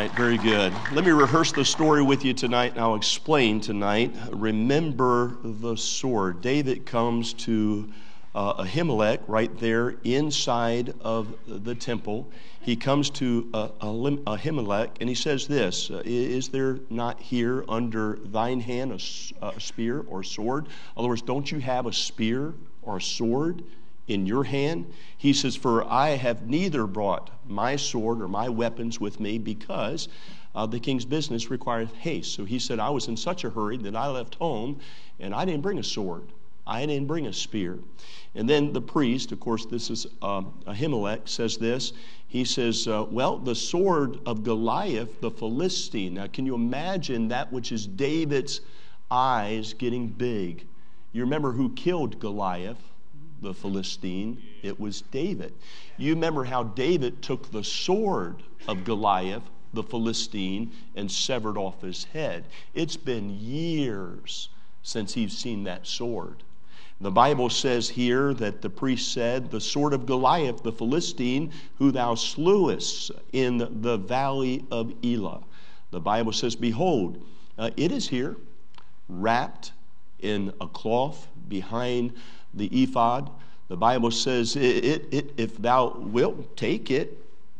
right, very good. Let me rehearse the story with you tonight, and I'll explain tonight. Remember the sword. David comes to Ahimelech right there inside of the temple. He comes to Ahimelech, and he says this, is there not here under thine hand a spear or sword? In other words, don't you have a spear or a sword in your hand? He says, for I have neither brought my sword or my weapons with me, because the king's business requireth haste. So he said, I was in such a hurry that I left home, and I didn't bring a sword. I didn't bring a spear. And then the priest, of course, this is Ahimelech, says this. He says, well, the sword of Goliath, the Philistine. Now, can you imagine that which is David's eyes getting big? You remember who killed Goliath, the Philistine? It was David. You remember how David took the sword of Goliath, the Philistine, and severed off his head. It's been years since he's seen that sword. The Bible says here that the priest said, the sword of Goliath, the Philistine, who thou slewest in the valley of Elah. The Bible says, behold, it is here, wrapped in a cloth behind the ephod. The Bible says, if thou wilt take it,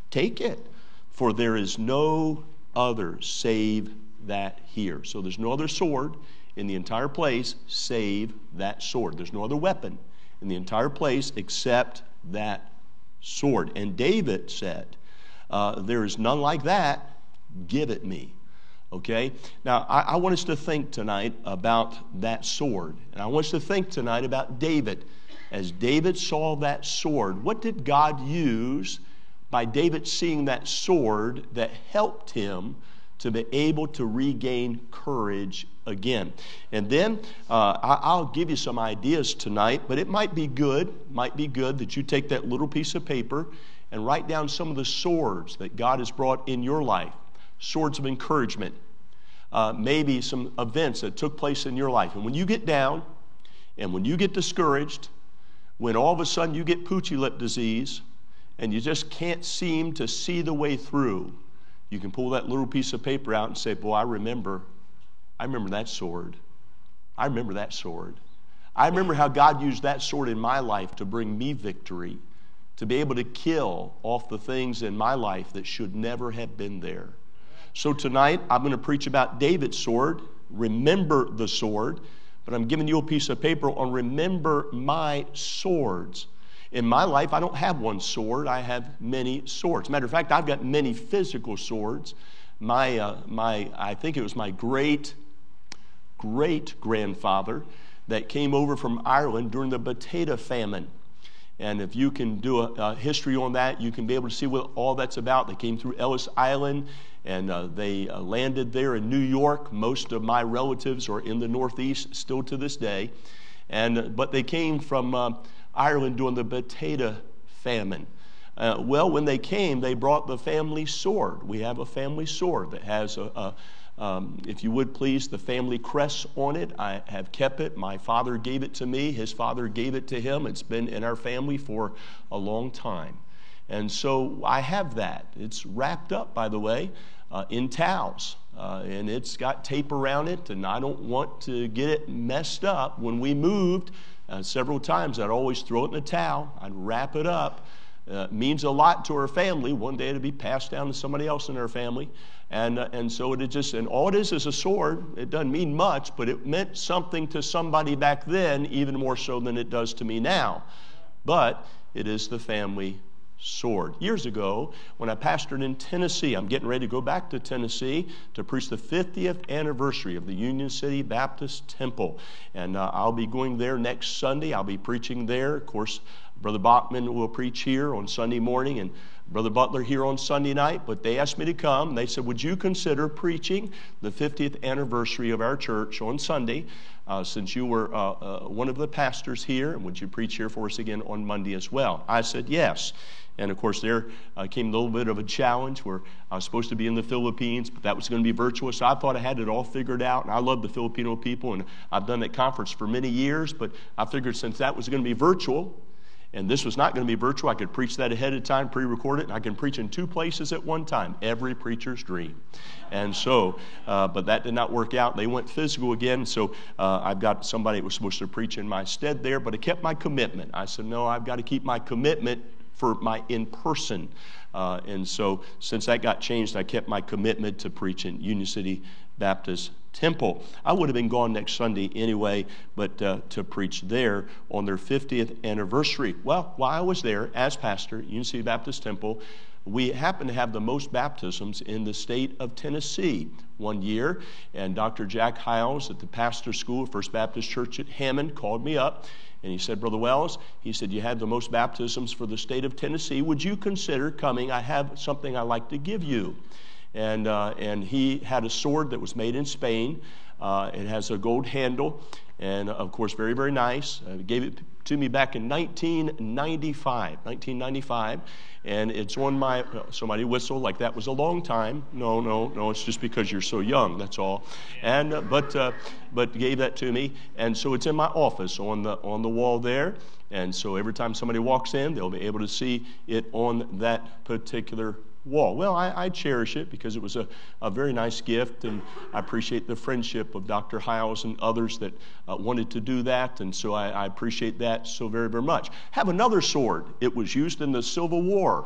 for there is no other save that here. So there's no other sword in the entire place save that sword. There's no other weapon in the entire place except that sword. And David said, there is none like that, give it me. Okay? Now, I want us to think tonight about that sword. And I want us to think tonight about David. As David saw that sword, what did God use by David seeing that sword that helped him to be able to regain courage again? And then I'll give you some ideas tonight, but it might be good that you take that little piece of paper and write down some of the swords that God has brought in your life, swords of encouragement, maybe some events that took place in your life. And when you get down and when you get discouraged, when all of a sudden you get poochy lip disease and you just can't seem to see the way through, you can pull that little piece of paper out and say, boy, I remember that sword. I remember that sword. I remember how God used that sword in my life to bring me victory, to be able to kill off the things in my life that should never have been there. So tonight, I'm going to preach about David's sword. Remember the sword. But I'm giving you a piece of paper on remember my swords. In my life, I don't have one sword. I have many swords. Matter of fact, I've got many physical swords. I think it was my great-grandfather that came over from Ireland during the potato famine. And if you can do a history on that, you can be able to see what all that's about. They came through Ellis Island, and they landed there in New York. Most of my relatives are in the Northeast still to this day. But they came from Ireland during the potato famine. Well, when they came, they brought the family sword. We have a family sword that has, if you would please, the family crest on it. I have kept it. My father gave it to me. His father gave it to him. It's been in our family for a long time. And so I have that. It's wrapped up, by the way, in towels. And it's got tape around it, and I don't want to get it messed up. When we moved, several times I'd always throw it in a towel. I'd wrap it up. It means a lot to our family. One day it'll be passed down to somebody else in our family. And so it just, and all it is a sword. It doesn't mean much, but it meant something to somebody back then, even more so than it does to me now. But it is the family sword. Years ago, when I pastored in Tennessee, I'm getting ready to go back to Tennessee to preach the 50th anniversary of the Union City Baptist Temple. And I'll be going there next Sunday. I'll be preaching there. Of course, Brother Bachman will preach here on Sunday morning, and Brother Butler here on Sunday night. But they asked me to come. They said, would you consider preaching the 50th anniversary of our church on Sunday, since you were one of the pastors here, and would you preach here for us again on Monday as well? I said yes. And of course, there came a little bit of a challenge where I was supposed to be in the Philippines, but that was going to be virtual. So I thought I had it all figured out. And I love the Filipino people, and I've done that conference for many years. But I figured since that was going to be virtual, And this was not going to be virtual. I could preach that ahead of time, pre-record it, and I can preach in 2 places at one time. Every preacher's dream. And so, but that did not work out. They went physical again, so I've got somebody that was supposed to preach in my stead there, but I kept my commitment. I said, no, I've got to keep my commitment for my in-person. And so since that got changed, I kept my commitment to preach in Union City Baptist Temple. I would have been gone next Sunday anyway, but to preach there on their 50th anniversary. Well, while I was there as pastor at Union City Baptist Temple, we happen to have the most baptisms in the state of Tennessee one year. And Dr. Jack Hiles at the pastor school, First Baptist Church at Hammond, called me up. And he said, Brother Wells, he said, you had the most baptisms for the state of Tennessee. Would you consider coming? I have something I'd like to give you. And he had a sword that was made in Spain. It has a gold handle, and of course, very, very nice. He gave it to me back in 1995, and it's on my, somebody whistled like that was a long time. No, it's just because you're so young, that's all. And but gave that to me, and so it's in my office on the wall there. And so every time somebody walks in, they'll be able to see it on that particular wall. Well, I cherish it because it was a very nice gift, and I appreciate the friendship of Dr. Hiles and others that wanted to do that, and so I appreciate that so very, very much. Have another sword. It was used in the Civil War.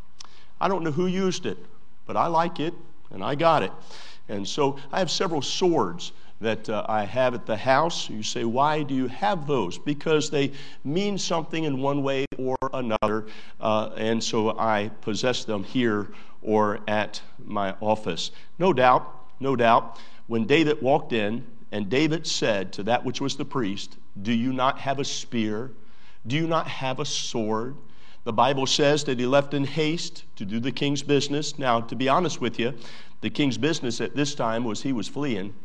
I don't know who used it, but I like it, and I got it. And so I have several swords that I have at the house. You say, why do you have those? Because they mean something in one way or another, and so I possess them here or at my office. No doubt, when David walked in and David said to that which was the priest, do you not have a spear? Do you not have a sword? The Bible says that he left in haste to do the king's business. Now, to be honest with you, the king's business at this time was he was fleeing.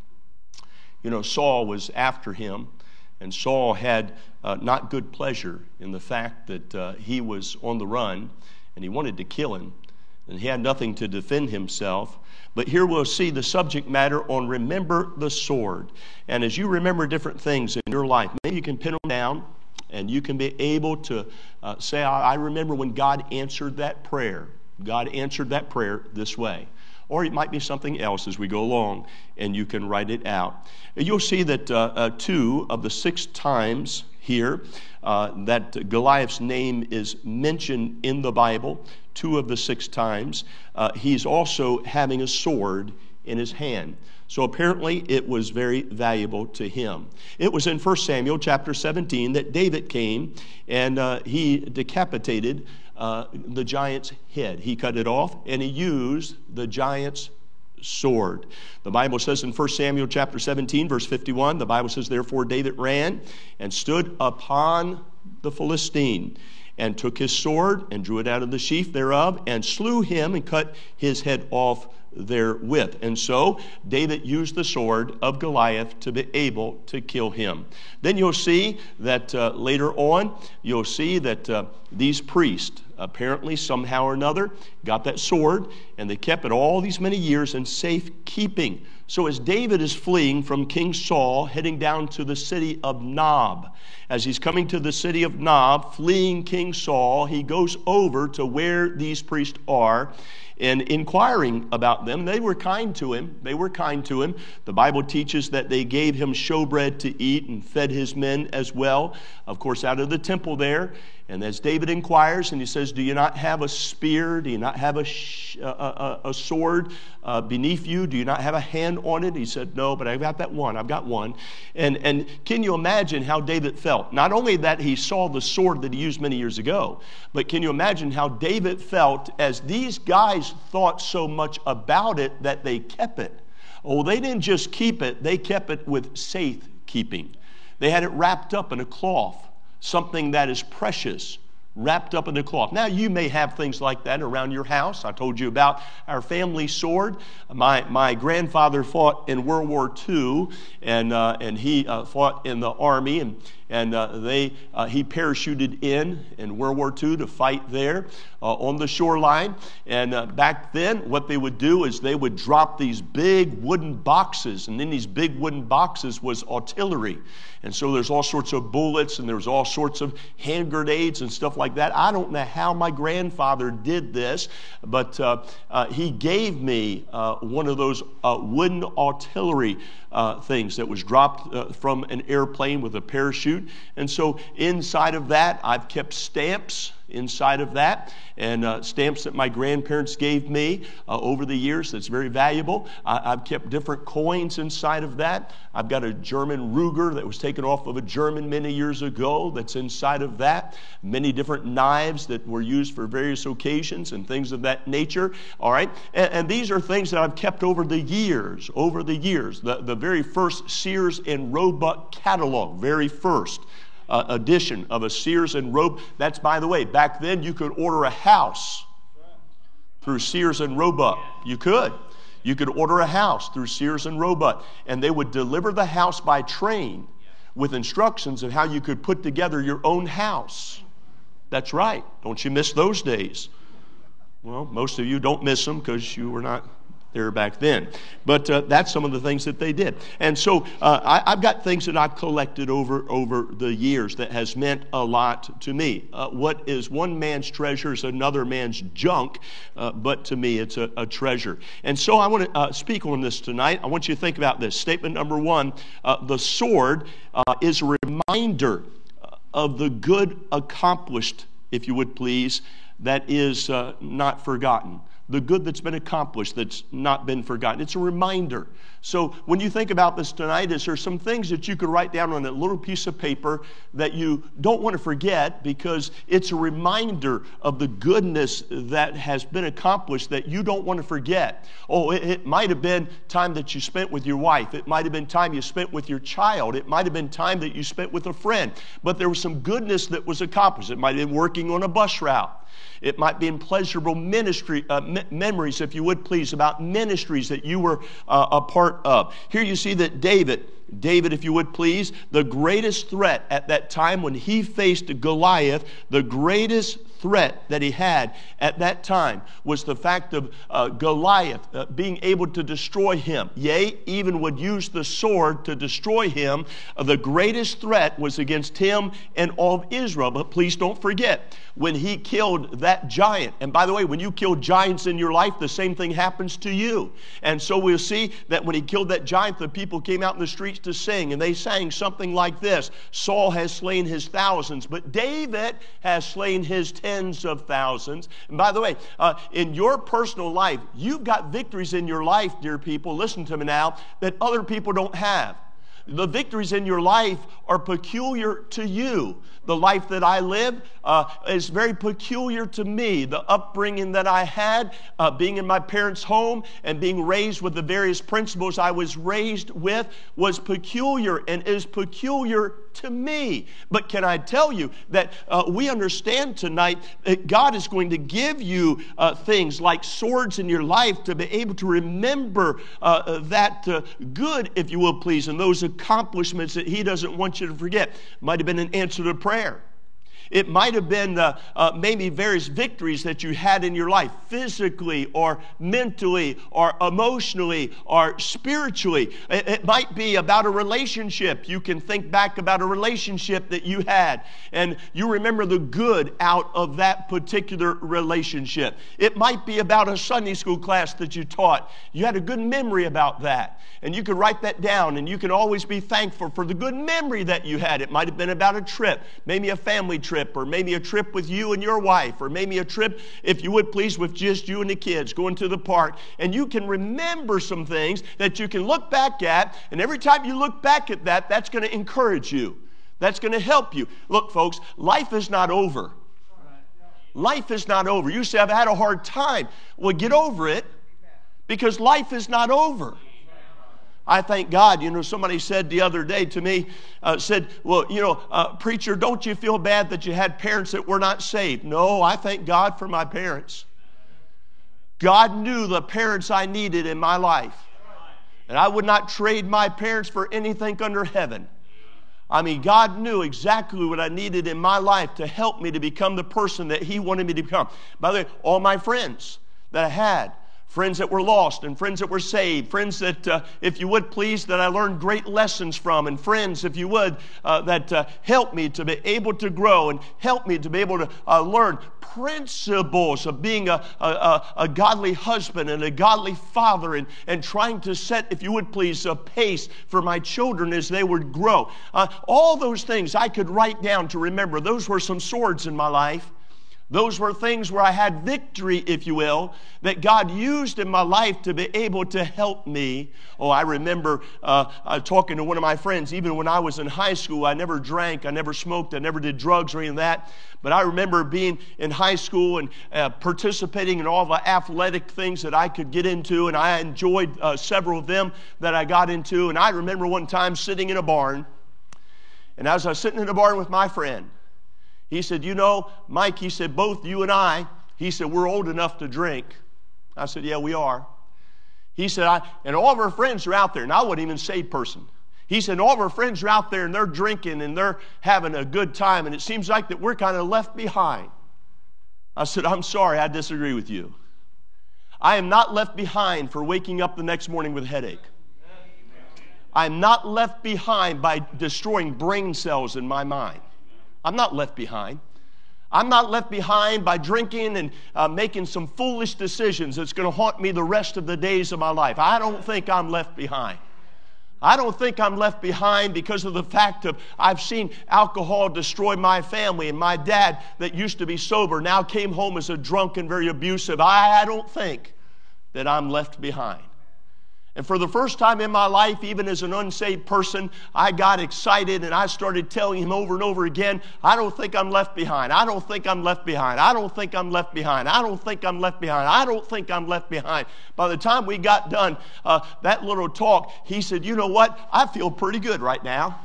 You know, Saul was after him, and Saul had not good pleasure in the fact that he was on the run, and he wanted to kill him, and he had nothing to defend himself. But here we'll see the subject matter on remember the sword. And as you remember different things in your life, maybe you can pin them down, and you can be able to say, I remember when God answered that prayer. God answered that prayer this way. Or it might be something else as we go along, and you can write it out. You'll see that 2 of the 6 times here that Goliath's name is mentioned in the Bible, 2 of the 6 times, he's also having a sword in his hand. So apparently it was very valuable to him. It was in 1 Samuel chapter 17 that David came and he decapitated the giant's head. He cut it off and he used the giant's sword. The Bible says in 1 Samuel chapter 17 verse 51, the Bible says, therefore David ran and stood upon the Philistine and took his sword and drew it out of the sheath thereof and slew him and cut his head off therewith. And so David used the sword of Goliath to be able to kill him. Then you'll see that later on, you'll see that these priests apparently somehow or another got that sword, and they kept it all these many years in safekeeping. So as David is fleeing from King Saul, heading down to the city of Nob, as he's coming to the city of Nob, fleeing King Saul, he goes over to where these priests are and inquiring about them. They were kind to him. The Bible teaches that they gave him showbread to eat and fed his men as well, of course, out of the temple there. And as David inquires, and he says, do you not have a spear? Do you not have a sword beneath you? Do you not have a hand on it? He said, no, but I've got one. And can you imagine how David felt? Not only that he saw the sword that he used many years ago, but can you imagine how David felt as these guys thought so much about it that they kept it? Oh, they didn't just keep it, they kept it with safekeeping. They had it wrapped up in a cloth, something that is precious, wrapped up in a cloth. Now, you may have things like that around your house. I told you about our family sword. My grandfather fought in World War II, and he fought in the Army, and he parachuted in World War II to fight there on the shoreline. And back then, what they would do is they would drop these big wooden boxes, and in these big wooden boxes was artillery. And so there's all sorts of bullets, and there's all sorts of hand grenades and stuff like that. I don't know how my grandfather did this, but he gave me one of those wooden artillery things that was dropped from an airplane with a parachute. And so inside of that, I've kept stamps inside of that, and stamps that my grandparents gave me over the years that's very valuable. I've kept different coins inside of that. I've got a German Ruger that was taken off of a German many years ago that's inside of that. Many different knives that were used for various occasions and things of that nature. All right, and these are things that I've kept over the years. The very first Sears and Roebuck catalog, very first edition of a Sears and Roebuck. That's, by the way, back then you could order a house through Sears and Roebuck. You could order a house through Sears and Roebuck, and they would deliver the house by train with instructions of how you could put together your own house. That's right. Don't you miss those days? Well, most of you don't miss them because you were not there back then. But that's some of the things that they did. And so I've got things that I've collected over the years that has meant a lot to me. What is one man's treasure is another man's junk, but to me it's a treasure. And so I want to speak on this tonight. I want you to think about this. Statement number one, the sword is a reminder of the good accomplished, if you would please, that is not forgotten. The good that's been accomplished that's not been forgotten. It's a reminder. So when you think about this tonight, is there some things that you could write down on a little piece of paper that you don't want to forget because it's a reminder of the goodness that has been accomplished that you don't want to forget. Oh, it might have been time that you spent with your wife. It might have been time you spent with your child. It might have been time that you spent with a friend. But there was some goodness that was accomplished. It might have been working on a bus route. It might be in pleasurable ministry memories, if you would please, about ministries that you were a part of. Here you see that David, if you would please, the greatest threat at that time when he faced Goliath, the greatest threat that he had at that time was the fact of Goliath being able to destroy him. Yea, even would use the sword to destroy him. The greatest threat was against him and all of Israel. But please don't forget, when he killed that giant, and by the way, when you kill giants in your life, the same thing happens to you. And so we'll see that when he killed that giant, the people came out in the streets to sing, and they sang something like this: Saul has slain his thousands, but David has slain his tens of thousands. And by the way, in your personal life, you've got victories in your life, dear people, listen to me now, that other people don't have. The victories in your life are peculiar to you. The life that I live is very peculiar to me. The upbringing that I had, being in my parents' home and being raised with the various principles I was raised with, was peculiar and is peculiar to me. But can I tell you that we understand tonight that God is going to give you things like swords in your life to be able to remember that good, if you will please, and those accomplishments that He doesn't want you to forget. Might have been an answer to prayer. It might have been maybe various victories that you had in your life, physically or mentally or emotionally or spiritually. It might be about a relationship. You can think back about a relationship that you had, and you remember the good out of that particular relationship. It might be about a Sunday school class that you taught. You had a good memory about that, and you could write that down, and you can always be thankful for the good memory that you had. It might have been about a trip, maybe a family trip, or maybe a trip with you and your wife, or maybe a trip, if you would please, with just you and the kids going to the park. And you can remember some things that you can look back at, and every time you look back at that, that's going to encourage you. That's going to help you. Look, folks, life is not over. Life is not over. You say, I've had a hard time. Well, get over it, because life is not over. I thank God. You know, somebody said the other day to me, well, preacher, don't you feel bad that you had parents that were not saved? No, I thank God for my parents. God knew the parents I needed in my life. And I would not trade my parents for anything under heaven. I mean, God knew exactly what I needed in my life to help me to become the person that He wanted me to become. By the way, all my friends that I had, friends that were lost and friends that were saved, friends that, if you would please, that I learned great lessons from, and friends, if you would, that helped me to be able to grow and helped me to be able to learn principles of being a godly husband and a godly father, and trying to set, if you would please, a pace for my children as they would grow. All those things I could write down to remember. Those were some swords in my life. Those were things where I had victory, if you will, that God used in my life to be able to help me. Oh, I remember talking to one of my friends, even when I was in high school. I never drank, I never smoked, I never did drugs or any of that. But I remember being in high school and participating in all the athletic things that I could get into, and I enjoyed several of them that I got into. And I remember one time sitting in a barn, and as I was sitting in a barn with my friend, he said, you know, Mike, he said, both you and I, he said, we're old enough to drink. I said, yeah, we are. He said, and all of our friends are out there, and I wasn't even a saved person. He said, all of our friends are out there, and they're drinking, and they're having a good time, and it seems like that we're kind of left behind. I said, I'm sorry, I disagree with you. I am not left behind for waking up the next morning with a headache. I am not left behind by destroying brain cells in my mind. I'm not left behind. I'm not left behind by drinking and making some foolish decisions that's going to haunt me the rest of the days of my life. I don't think I'm left behind. I don't think I'm left behind because of the fact of I've seen alcohol destroy my family, and my dad that used to be sober now came home as a drunk and very abusive. I don't think that I'm left behind. And for the first time in my life, even as an unsaved person, I got excited and I started telling him over and over again, I don't think I'm left behind. I don't think I'm left behind. I don't think I'm left behind. I don't think I'm left behind. I don't think I'm left behind. By the time we got done that little talk, he said, you know what? I feel pretty good right now.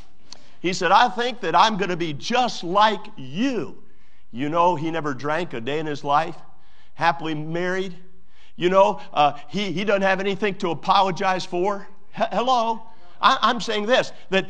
He said, I think that I'm going to be just like you. You know, he never drank a day in his life, happily married. You know, he doesn't have anything to apologize for. Hello? I'm saying this, that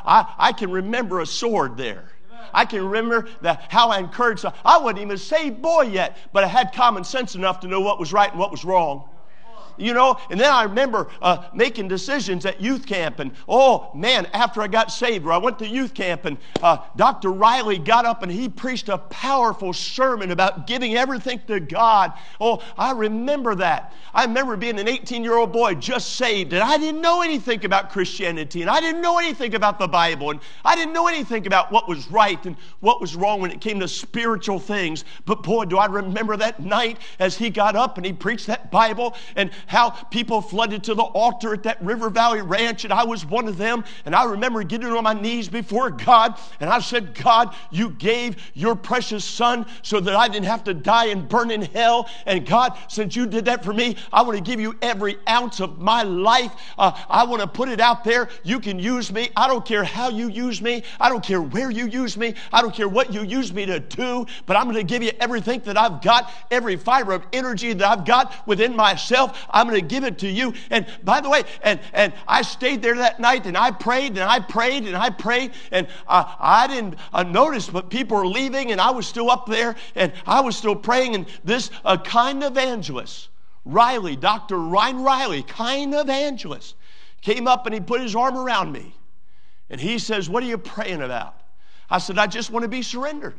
I can remember a sword there. I can remember how I encouraged. I wasn't even a saved boy yet, but I had common sense enough to know what was right and what was wrong. You know, and then I remember making decisions at youth camp. And, oh, man, after I got saved, I went to youth camp, and Dr. Riley got up and he preached a powerful sermon about giving everything to God. Oh, I remember that. I remember being an 18-year-old boy just saved, and I didn't know anything about Christianity, and I didn't know anything about the Bible, and I didn't know anything about what was right and what was wrong when it came to spiritual things. But, boy, do I remember that night as he got up and he preached that Bible, and how people flooded to the altar at that River Valley Ranch, and I was one of them. And I remember getting on my knees before God, and I said, God, you gave your precious son so that I didn't have to die and burn in hell. And God, since you did that for me, I want to give you every ounce of my life. I want to put it out there. You can use me. I don't care how you use me. I don't care where you use me. I don't care what you use me to do, but I'm going to give you everything that I've got, every fiber of energy that I've got within myself. I'm going to give it to you. And by the way, and I stayed there that night, and I prayed, and I prayed, and I prayed, and I didn't notice, but people were leaving, and I was still up there, and I was still praying, and this kind evangelist, Riley, Dr. Ryan Riley, kind evangelist, came up and he put his arm around me, and he says, what are you praying about? I said, I just want to be surrendered.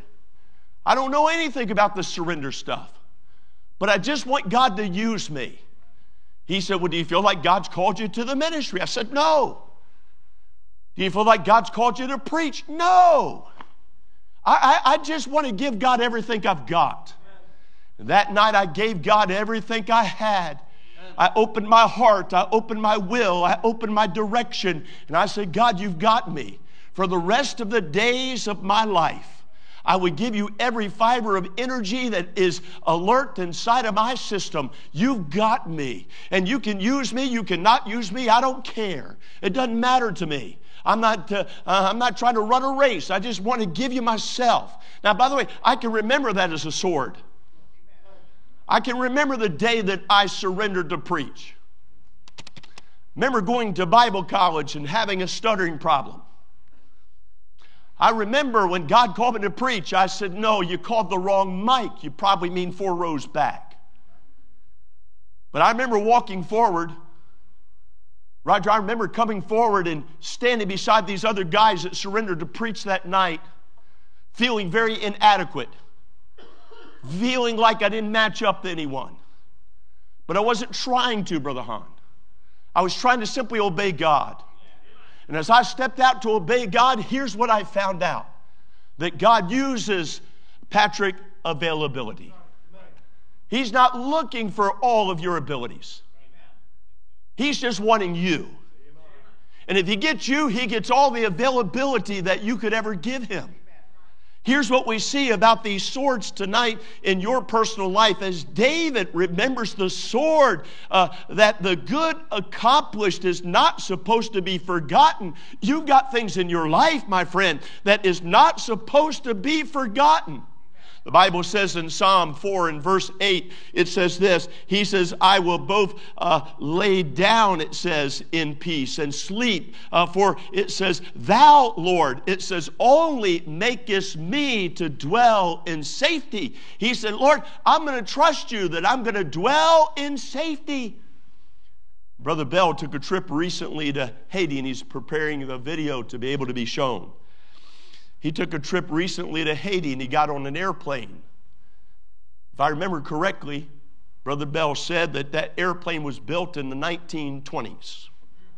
I don't know anything about the surrender stuff, but I just want God to use me. He said, well, do you feel like God's called you to the ministry? I said, no. Do you feel like God's called you to preach? No. I just want to give God everything I've got. And that night I gave God everything I had. I opened my heart. I opened my will. I opened my direction. And I said, God, you've got me. For the rest of the days of my life, I would give you every fiber of energy that is alert inside of my system. You've got me. And you can use me. You cannot use me. I don't care. It doesn't matter to me. I'm not trying to run a race. I just want to give you myself. Now, by the way, I can remember that as a sword. I can remember the day that I surrendered to preach. Remember going to Bible college and having a stuttering problem. I remember when God called me to preach, I said, no, you called the wrong mic. You probably mean 4 rows back. But I remember walking forward. Roger, I remember coming forward and standing beside these other guys that surrendered to preach that night, feeling very inadequate, feeling like I didn't match up to anyone. But I wasn't trying to, Brother Hahn. I was trying to simply obey God. And as I stepped out to obey God, here's what I found out. That God uses, Patrick, availability. He's not looking for all of your abilities. He's just wanting you. And if He gets you, He gets all the availability that you could ever give Him. Here's what we see about these swords tonight in your personal life. As David remembers the sword that the good accomplished is not supposed to be forgotten. You've got things in your life, my friend, that is not supposed to be forgotten. The Bible says in Psalm 4 and verse 8, it says this. He says, I will both lay down, it says, in peace and sleep. For it says, thou, Lord, it says, only makest me to dwell in safety. He said, Lord, I'm going to trust you that I'm going to dwell in safety. Brother Bell took a trip recently to Haiti, and he's preparing the video to be able to be shown. He took a trip recently to Haiti, and he got on an airplane. If I remember correctly, Brother Bell said that that airplane was built in the 1920s.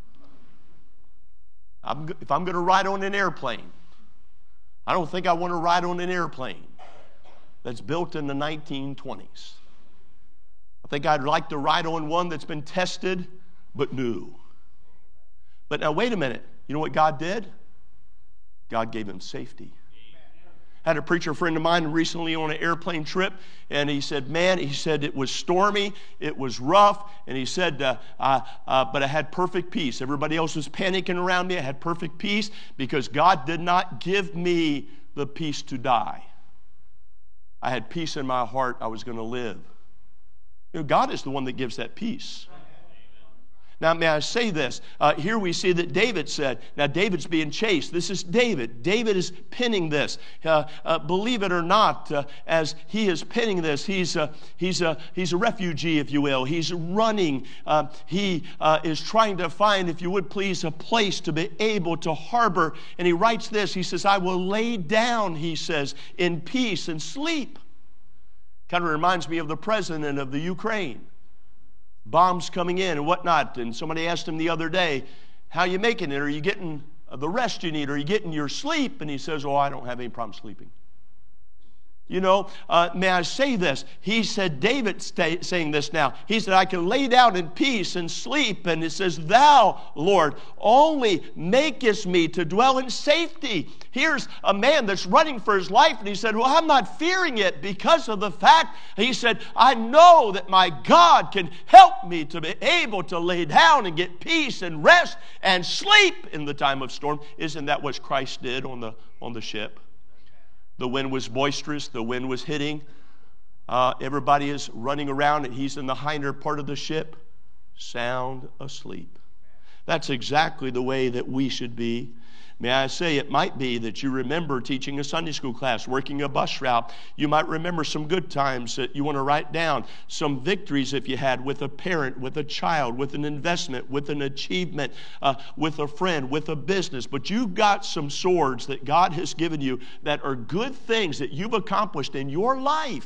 If I'm going to ride on an airplane, I don't think I want to ride on an airplane that's built in the 1920s. I think I'd like to ride on one that's been tested but new. But now wait a minute. You know what God did? God gave him safety. I had a preacher friend of mine recently on an airplane trip, and he said, man, he said it was stormy, it was rough, and he said, but I had perfect peace. Everybody else was panicking around me. I had perfect peace because God did not give me the peace to die. I had peace in my heart. I was going to live. You know, God is the one that gives that peace. Now, may I say this? Here we see that David said, now David's being chased. This is David. David is penning this. Believe it or not, as he is penning this, he's a refugee, if you will. He's running. He is trying to find, if you would please, a place to be able to harbor. And he writes this. He says, I will lay down, he says, in peace and sleep. Kind of reminds me of the president of the Ukraine. Bombs coming in and whatnot. And somebody asked him the other day, how are you making it? Are you getting the rest you need? Are you getting your sleep? And he says, oh, I don't have any problem sleeping. You know, may I say this? He said, David saying this now. He said, I can lay down in peace and sleep. And it says, thou, Lord, only makest me to dwell in safety. Here's a man that's running for his life. And he said, well, I'm not fearing it because of the fact, he said, I know that my God can help me to be able to lay down and get peace and rest and sleep in the time of storm. Isn't that what Christ did on the ship? The wind was boisterous. The wind was hitting. Everybody is running around, and he's in the hinder part of the ship, sound asleep. That's exactly the way that we should be. May I say, it might be that you remember teaching a Sunday school class, working a bus route. You might remember some good times that you want to write down, some victories if you had with a parent, with a child, with an investment, with an achievement, with a friend, with a business. But you've got some swords that God has given you that are good things that you've accomplished in your life.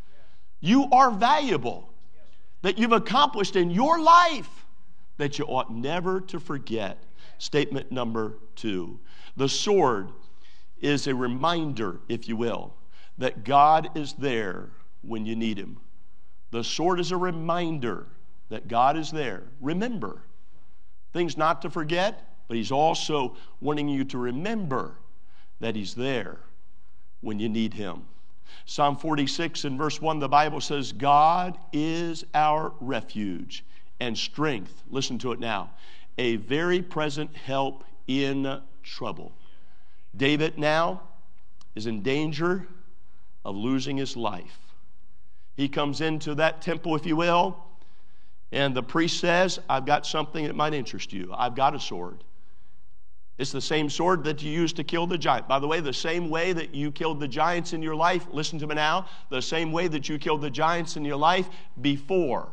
You are valuable, that you've accomplished in your life that you ought never to forget. Statement number 2. The sword is a reminder, if you will, that God is there when you need him. The sword is a reminder that God is there. Remember. Things not to forget, but he's also wanting you to remember that he's there when you need him. Psalm 46 and verse 1, the Bible says, God is our refuge and strength. Listen to it now. A very present help in trouble. David now is in danger of losing his life. He comes into that temple, if you will, and the priest says, I've got something that might interest you. I've got a sword. It's the same sword that you used to kill the giant. By the way, the same way that you killed the giants in your life, listen to me now, the same way that you killed the giants in your life before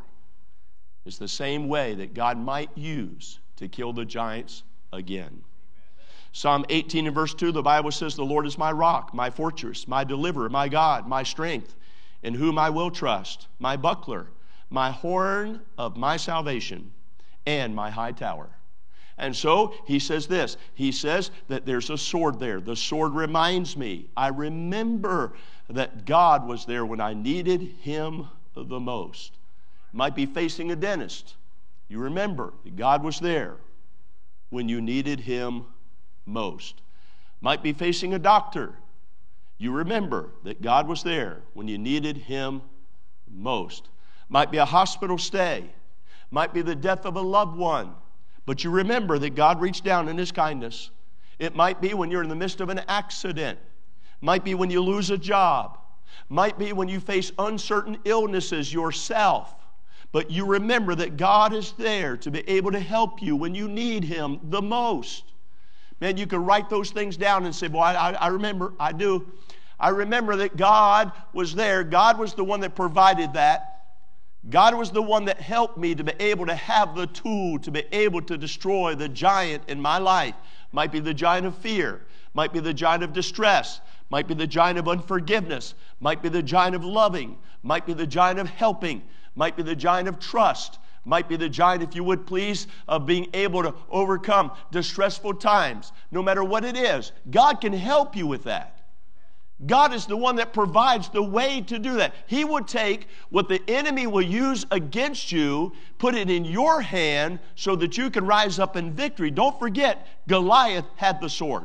is the same way that God might use to kill the giants again. Psalm 18 and verse 2, the Bible says, the Lord is my rock, my fortress, my deliverer, my God, my strength, in whom I will trust, my buckler, my horn of my salvation, and my high tower. And so he says this. He says that there's a sword there. The sword reminds me. I remember that God was there when I needed him the most. You might be facing a dentist. You remember that God was there when you needed him most. Might be facing a doctor. You remember that God was there when you needed him most. Might be a hospital stay. Might be the death of a loved one. But you remember that God reached down in his kindness. It might be when you're in the midst of an accident. Might be when you lose a job. Might be when you face uncertain illnesses yourself. But you remember that God is there to be able to help you when you need him the most. Man, you can write those things down and say, boy, I remember, I do. I remember that God was there. God was the one that provided that. God was the one that helped me to be able to have the tool to be able to destroy the giant in my life. Might be the giant of fear. Might be the giant of distress. Might be the giant of unforgiveness. Might be the giant of loving. Might be the giant of helping. Might be the giant of trust. Might be the giant, if you would please, of being able to overcome distressful times. No matter what it is, God can help you with that. God is the one that provides the way to do that. He will take what the enemy will use against you, put it in your hand so that you can rise up in victory. Don't forget, Goliath had the sword.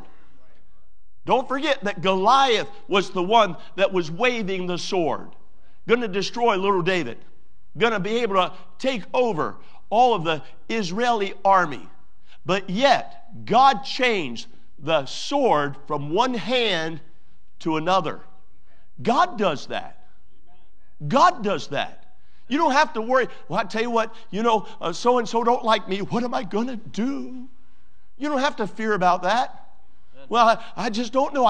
Don't forget that Goliath was the one that was waving the sword. Going to destroy little David. Going to be able to take over all of the Israeli army. But yet, God changed the sword from one hand to another. God does that. God does that. You don't have to worry. Well, I tell you what, so-and-so don't like me. What am I going to do? You don't have to fear about that. Well, I just don't know.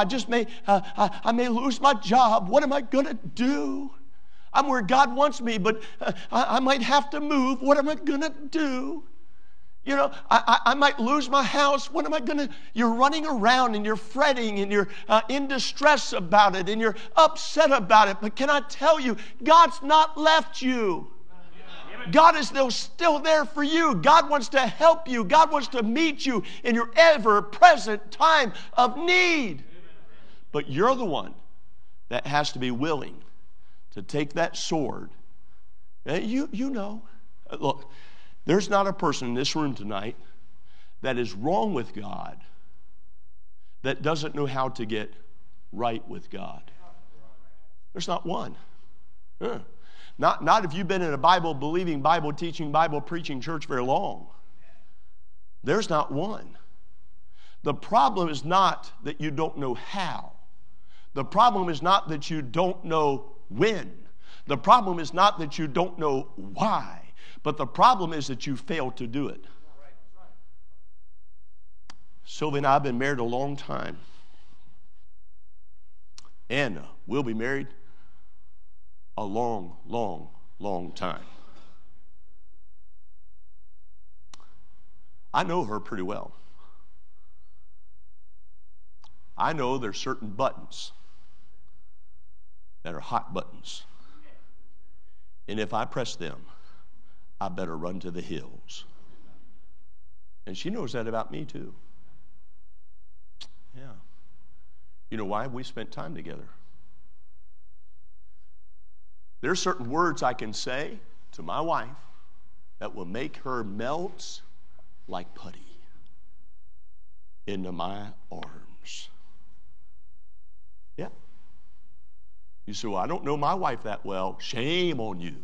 I may lose my job. What am I going to do? I'm where God wants me, but I might have to move. What am I going to do? I might lose my house. What am I going to? You're running around and you're fretting and you're in distress about it and you're upset about it. But can I tell you, God's not left you. God is still there for you. God wants to help you. God wants to meet you in your ever-present time of need. But you're the one that has to be willing to take that sword. You know. Look. There's not a person in this room tonight that is wrong with God that doesn't know how to get right with God. There's not one. Not if you've been in a Bible-believing, Bible-teaching, Bible-preaching church very long. There's not one. The problem is not that you don't know how. The problem is not that you don't know when. The problem is not that you don't know why. But the problem is that you failed to do it. Sylvia and I have been married a long time. And we'll be married a long, long, long time. I know her pretty well. I know there's certain buttons that are hot buttons. And if I press them, I better run to the hills. And she knows that about me too. Yeah. You know why? We spent time together. There are certain words I can say to my wife that will make her melt like putty into my arms. Yeah. You say, well, I don't know my wife that well. Shame on you.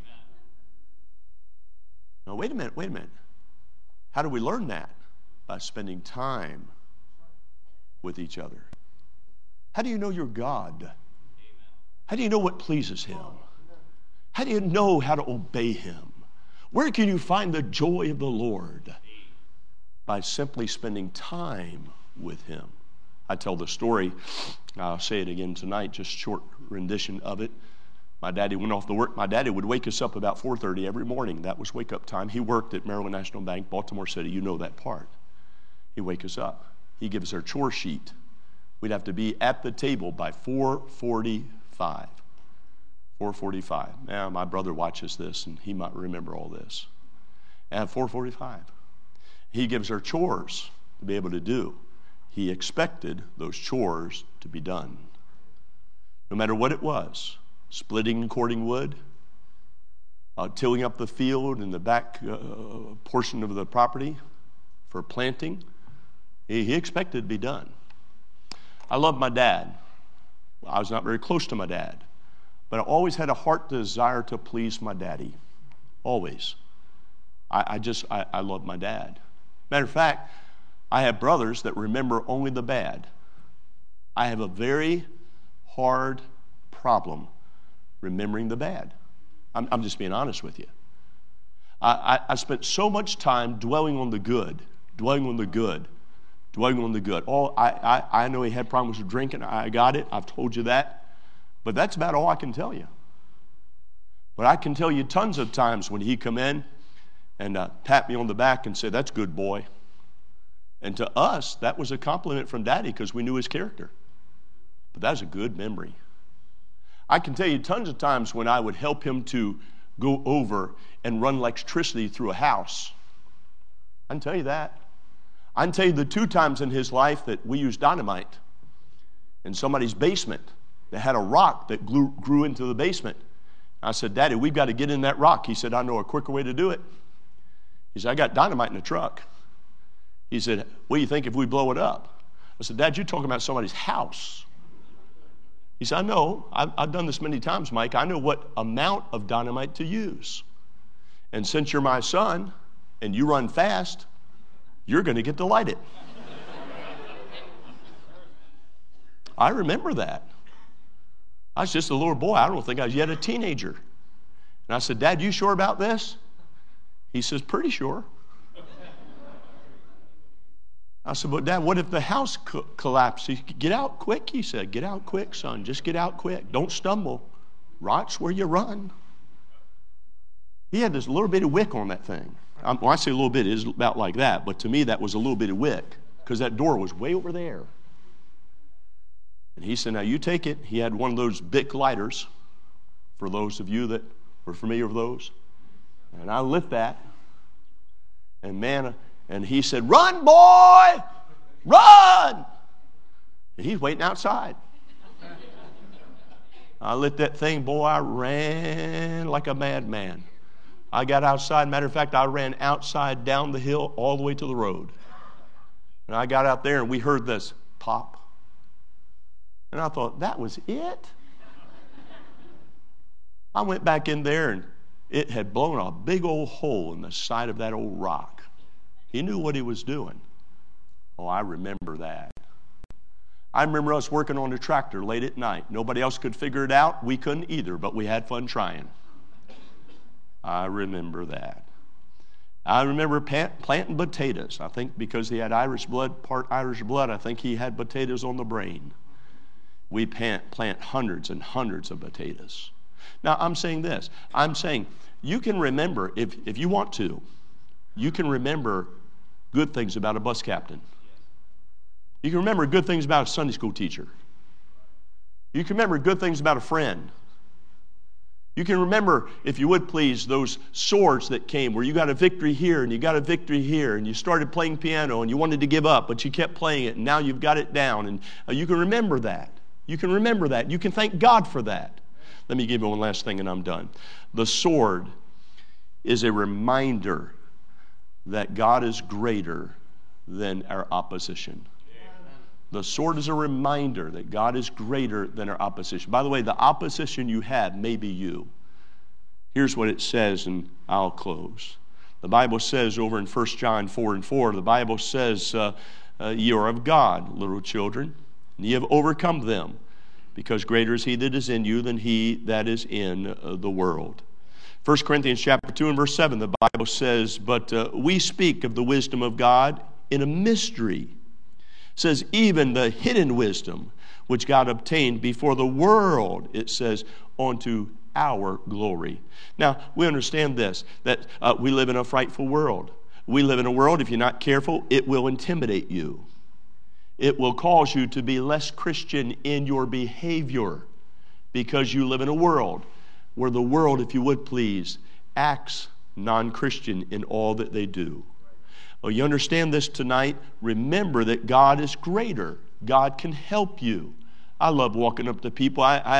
Now, wait a minute. How do we learn that? By spending time with each other. How do you know your God? How do you know what pleases him? How do you know how to obey him? Where can you find the joy of the Lord? by simply spending time with him. I tell the story, I'll say it again tonight, just short rendition of it. My daddy went off to work. My daddy would wake us up about 4:30 every morning. That was wake-up time. He worked at Maryland National Bank, Baltimore City. You know that part. He'd wake us up. He'd give us our chore sheet. We'd have to be at the table by 4:45. 4:45. Now, my brother watches this, and he might remember all this. At 4:45, he gives our chores to be able to do. He expected those chores to be done. No matter what it was, splitting and cording wood, tilling up the field in the back portion of the property for planting, he expected it to be done. I loved my dad. I was not very close to my dad, but I always had a heart desire to please my daddy. Always. I loved my dad. Matter of fact, I have brothers that remember only the bad. I have a very hard problem remembering the bad. I'm just being honest with you. I spent so much time dwelling on the good, dwelling on the good, dwelling on the good. I know he had problems with drinking. I got it. I've told you that. But that's about all I can tell you. But I can tell you tons of times when he'd come in and pat me on the back and say, "That's good, boy." And to us, that was a compliment from Daddy because we knew his character. But that was a good memory. I can tell you tons of times when I would help him to go over and run electricity through a house. I can tell you that. I can tell you the 2 times in his life that we used dynamite in somebody's basement that had a rock that grew into the basement. I said, "Daddy, we've got to get in that rock." He said, "I know a quicker way to do it." He said, "I got dynamite in the truck." He said, "What do you think if we blow it up?" I said, "Dad, you're talking about somebody's house." He said, "I know. I've done this many times, Mike. I know what amount of dynamite to use. And since you're my son and you run fast, you're going to get to light it." I remember that. I was just a little boy. I don't think I was yet a teenager. And I said, "Dad, you sure about this?" He says, "Pretty sure." I said, "But Dad, what if the house collapsed?" He said, "Get out quick," he said. "Get out quick, son. Just get out quick. Don't stumble. Watch where you run." He had this little bit of wick on that thing. When I say a little bit, it is about like that. But to me, that was a little bit of wick because that door was way over there. And he said, "Now you take it." He had one of those Bic lighters, for those of you that were familiar with those. And I lit that. And man, and he said, "Run, boy, run!" And he's waiting outside. I lit that thing, boy, I ran like a madman. I got outside. Matter of fact, I ran outside down the hill all the way to the road. And I got out there and we heard this pop. And I thought, that was it? I went back in there and it had blown a big old hole in the side of that old rock. He knew what he was doing. Oh, I remember that. I remember us working on a tractor late at night. Nobody else could figure it out. We couldn't either, but we had fun trying. I remember that. I remember planting potatoes. I think because he had Irish blood, part Irish blood, I think he had potatoes on the brain. We plant hundreds and hundreds of potatoes. Now, I'm saying this. I'm saying you can remember, if you want to, you can remember good things about a bus captain. You can remember good things about a Sunday school teacher. You can remember good things about a friend. You can remember, if you would please, those swords that came where you got a victory here and you got a victory here and you started playing piano and you wanted to give up, but you kept playing it and now you've got it down. And you can remember that. You can remember that. You can thank God for that. Let me give you one last thing and I'm done. The sword is a reminder that God is greater than our opposition. The sword is a reminder that God is greater than our opposition. By the way, the opposition you have may be you. Here's what it says, and I'll close. The Bible says over in 1 John 4:4, the Bible says, "Ye are of God, little children, and ye have overcome them, because greater is he that is in you than he that is in the world." 1 Corinthians chapter 2 and verse 7, the Bible says, "But we speak of the wisdom of God in a mystery. It says, even the hidden wisdom which God obtained before the world, it says, unto our glory. Now, we understand this, that we live in a frightful world. We live in a world, if you're not careful, it will intimidate you. It will cause you to be less Christian in your behavior because you live in a world where the world, if you would please, acts non-Christian in all that they do. Well, you understand this tonight? Remember that God is greater. God can help you. I love walking up to people.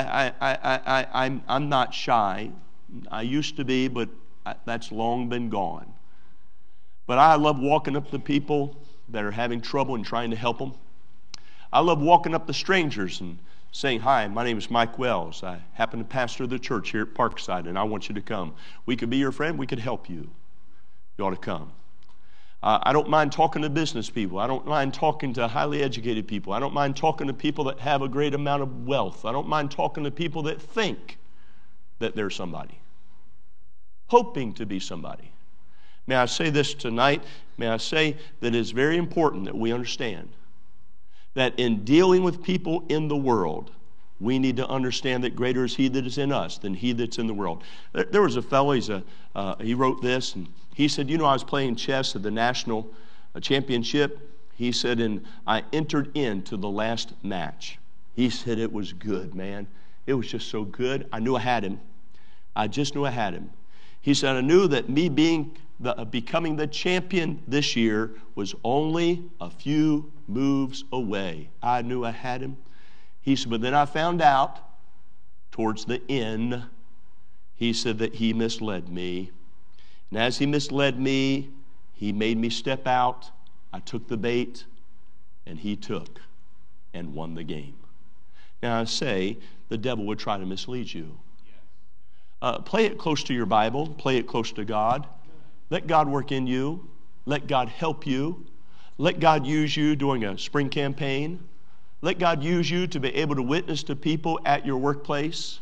I'm not shy. I used to be, but that's long been gone. But I love walking up to people that are having trouble and trying to help them. I love walking up to strangers and saying, hi, my name is Mike Wells. I happen to pastor the church here at Parkside, and I want you to come. We could be your friend. We could help you. You ought to come. I don't mind talking to business people. I don't mind talking to highly educated people. I don't mind talking to people that have a great amount of wealth. I don't mind talking to people that think that they're somebody, hoping to be somebody. May I say this tonight? May I say that it is very important that we understand that in dealing with people in the world, we need to understand that greater is He that is in us than he that's in the world. There was a fellow, he wrote this, and he said, I was playing chess at the national championship. He said, and I entered into the last match. He said, it was good, man. It was just so good. I knew I had him. I just knew I had him. He said, I knew that me becoming the champion this year was only a few moves away. I knew I had him. He said, but then I found out towards the end, he said that he misled me. And as he misled me, he made me step out. I took the bait, and he took and won the game. Now I say, the devil would try to mislead you. Play it close to your Bible. Play it close to God. Let God work in you. Let God help you. Let God use you during a spring campaign. Let God use you to be able to witness to people at your workplace.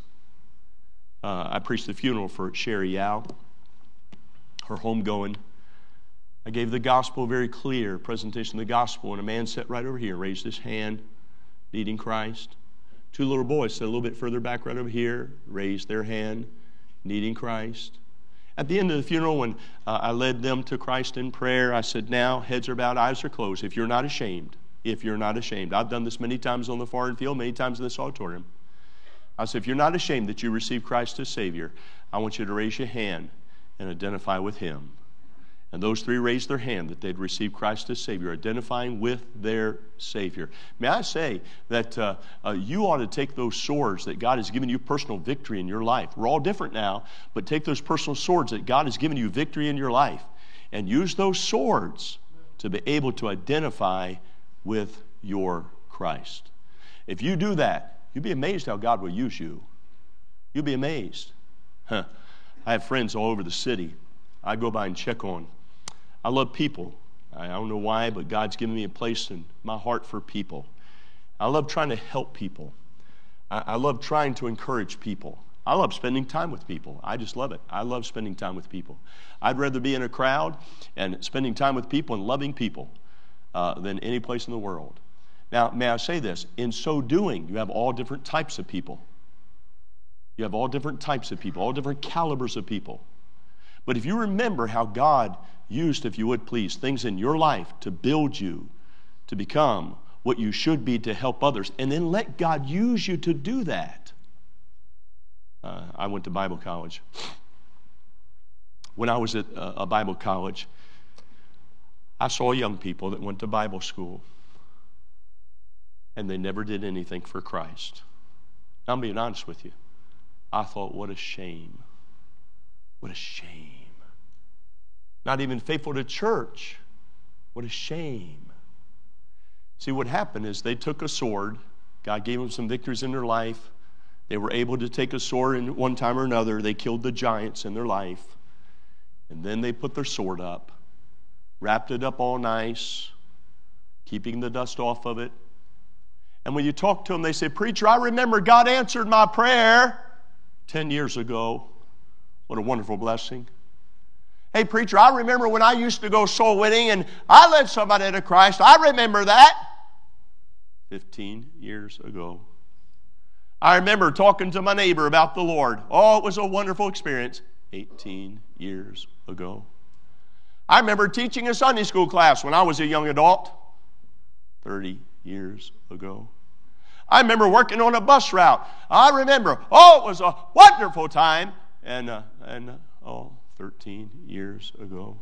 I preached the funeral for Sherry Yao, her homegoing. I gave the gospel, very clear presentation of the gospel, and a man sat right over here, raised his hand, needing Christ. Two little boys sat a little bit further back right over here, raised their hand, needing Christ. At the end of the funeral, when I led them to Christ in prayer, I said, now, heads are bowed, eyes are closed. If you're not ashamed, I've done this many times on the foreign field, many times in this auditorium. I said, if you're not ashamed that you received Christ as Savior, I want you to raise your hand and identify with Him. And those three raised their hand that they'd received Christ as Savior, identifying with their Savior. May I say that you ought to take those swords that God has given you personal victory in your life. We're all different now, but take those personal swords that God has given you victory in your life and use those swords to be able to identify with your Christ. If you do that, you'll be amazed how God will use you. You'll be amazed. I have friends all over the city I go by and check on. I love people. I don't know why, but God's given me a place in my heart for people. I love trying to help people. I love trying to encourage people. I love spending time with people. I just love it. I love spending time with people. I'd rather be in a crowd and spending time with people and loving people than any place in the world. Now, may I say this? In so doing, you have all different types of people. You have all different types of people, all different calibers of people. But if you remember how God used, if you would please, things in your life to build you, to become what you should be to help others, and then let God use you to do that. I went to Bible college. When I was at a Bible college, I saw young people that went to Bible school, and they never did anything for Christ. I'm being honest with you. I thought, what a shame. What a shame. Not even faithful to church. What a shame. See, what happened is they took a sword. God gave them some victories in their life. They were able to take a sword, and one time or another, they killed the giants in their life. And then they put their sword up, wrapped it up all nice, keeping the dust off of it. And when you talk to them, they say, preacher, I remember God answered my prayer 10 years ago. What a wonderful blessing. Hey, preacher, I remember when I used to go soul winning and I led somebody to Christ. I remember that. 15 years ago. I remember talking to my neighbor about the Lord. Oh, it was a wonderful experience. 18 years ago. I remember teaching a Sunday school class when I was a young adult. 30 years ago. I remember working on a bus route. I remember, oh, it was a wonderful time. And 13 years ago.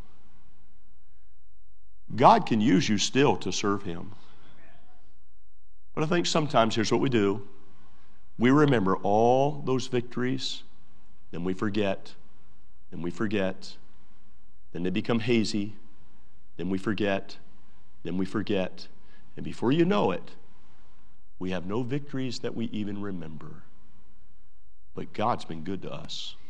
God can use you still to serve Him. But I think sometimes here's what we do. We remember all those victories, then we forget, then we forget, then they become hazy, then we forget, then we forget, and before you know it, we have no victories that we even remember. But God's been good to us.